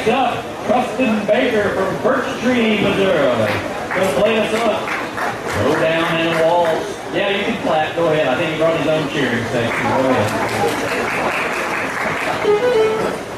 Next up, Preston Baker from Birch Tree, Missouri. Gonna play us up. Go down in a waltz. Yeah, you can clap. Go ahead. I think he brought his own cheering section. Go ahead.